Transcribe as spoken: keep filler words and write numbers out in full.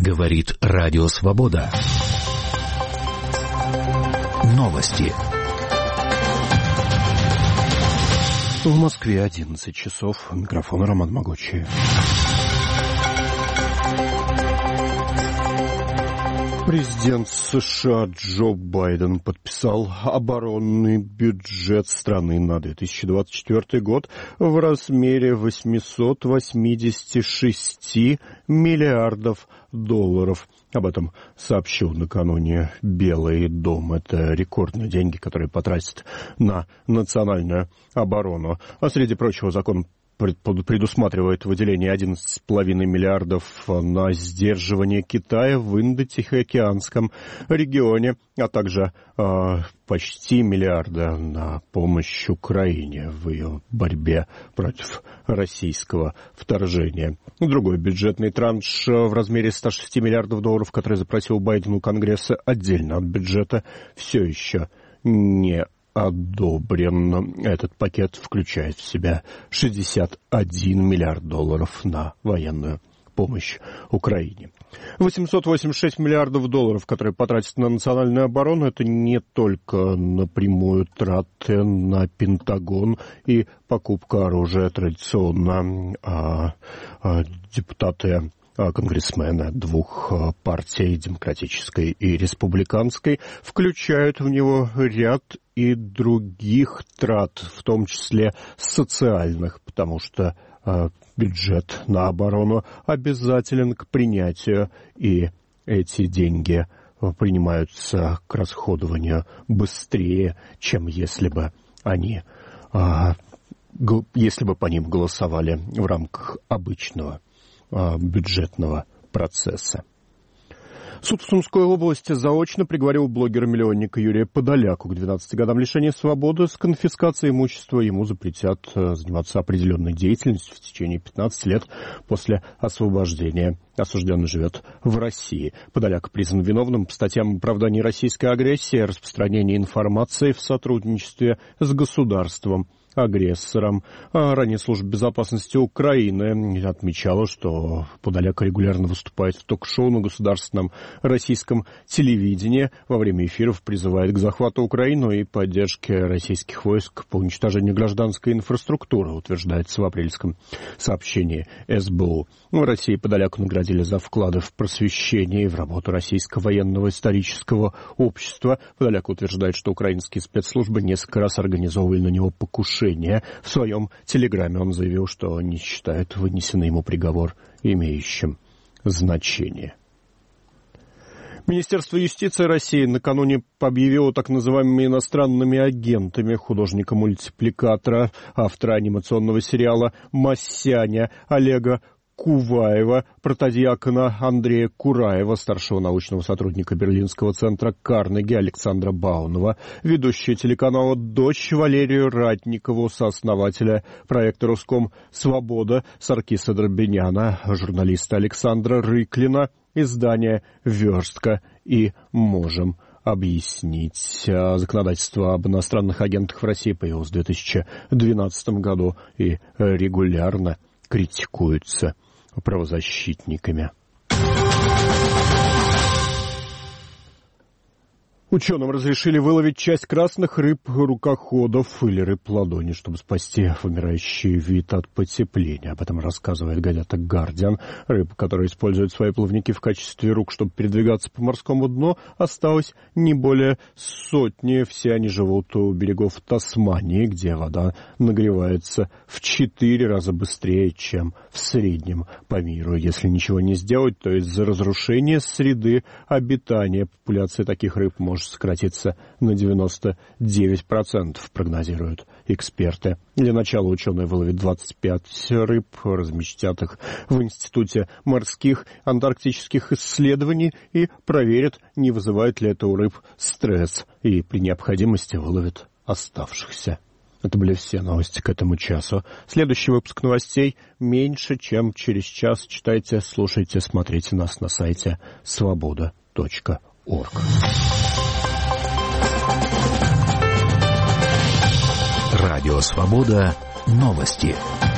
Говорит Радио Свобода. Новости. В Москве одиннадцать часов. Микрофон Роман Могучий. Президент США Джо Байден подписал оборонный бюджет страны на две тысячи двадцать четвёртый год в размере восемьсот восемьдесят шесть миллиардов долларов. Об этом сообщил накануне Белый дом. Это рекордные деньги, которые потратят на национальную оборону. А среди прочего, закон предусматривает выделение одиннадцать целых пять десятых миллиардов на сдерживание Китая в Индо-Тихоокеанском регионе, а также э, почти миллиарда на помощь Украине в ее борьбе против российского вторжения. Другой бюджетный транш в размере ста шести миллиардов долларов, который запросил Байден у Конгресса отдельно от бюджета, все еще не одобрен. Этот пакет включает в себя шестьдесят один миллиард долларов на военную помощь Украине. восемьсот восемьдесят шесть миллиардов долларов, которые потратят на национальную оборону, это не только напрямую траты на Пентагон и покупка оружия. Традиционно а, а, депутаты конгрессмены двух партий, демократической и республиканской, включают в него ряд и других трат, в том числе социальных, потому что э, бюджет на оборону обязателен к принятию, и эти деньги принимаются к расходованию быстрее, чем если бы они, э, г- если бы по ним голосовали в рамках обычного бюджетного процесса. Суд в Сумской области заочно приговорил блогера-миллионника Юрия Подоляку к двенадцати годам лишения свободы с конфискацией имущества. Ему запретят заниматься определенной деятельностью в течение пятнадцати лет после освобождения. Осужденный живет в России. Подоляк признан виновным по статьям оправдания российской агрессии, распространения информации в сотрудничестве с государством агрессором. А ранее служба безопасности Украины отмечала, что Подоляк регулярно выступает в ток-шоу на государственном российском телевидении. Во время эфиров призывает к захвату Украины и поддержке российских войск по уничтожению гражданской инфраструктуры, утверждается в апрельском сообщении эс бэ у. В России Подоляку наградили за вклады в просвещение и в работу Российского военного исторического общества. Подоляк утверждает, что украинские спецслужбы несколько раз организовывали на него покушение. В своем телеграме он заявил, что не считает вынесенный ему приговор имеющим значение. Министерство юстиции России накануне объявило так называемыми иностранными агентами художника-мультипликатора, автора анимационного сериала «Масяня» Олега Куваева, протодиакона Андрея Кураева, старшего научного сотрудника Берлинского центра Карнеги Александра Баунова, ведущего телеканала «Дождь» Валерию Ратникову, сооснователя проекта «Руском Свобода» Саркиса Дробиняна, журналиста Александра Рыклина, издания «Верстка» и «Можем объяснить». Законодательство об иностранных агентах в России появилось в две тысячи двенадцатом году и регулярно критикуется правозащитниками. Ученым разрешили выловить часть красных рыб-рукоходов или рыб-ладони, чтобы спасти вымирающий вид от потепления. Об этом рассказывает газета «Гардиан». Рыб, которые используют свои плавники в качестве рук, чтобы передвигаться по морскому дну, осталось не более сотни. Все они живут у берегов Тасмании, где вода нагревается в четыре раза быстрее, чем в среднем по миру. Если ничего не сделать, то из-за разрушения среды обитания популяция таких рыб может сократиться на девяносто девять процентов, прогнозируют эксперты. Для начала ученые выловят двадцать пять рыб, разместят их в Институте морских антарктических исследований и проверят, не вызывает ли это у рыб стресс, и при необходимости выловят оставшихся. Это были все новости к этому часу. Следующий выпуск новостей меньше, чем через час. Читайте, слушайте, смотрите нас на сайте свобода точка орг. Радио «Свобода». Новости.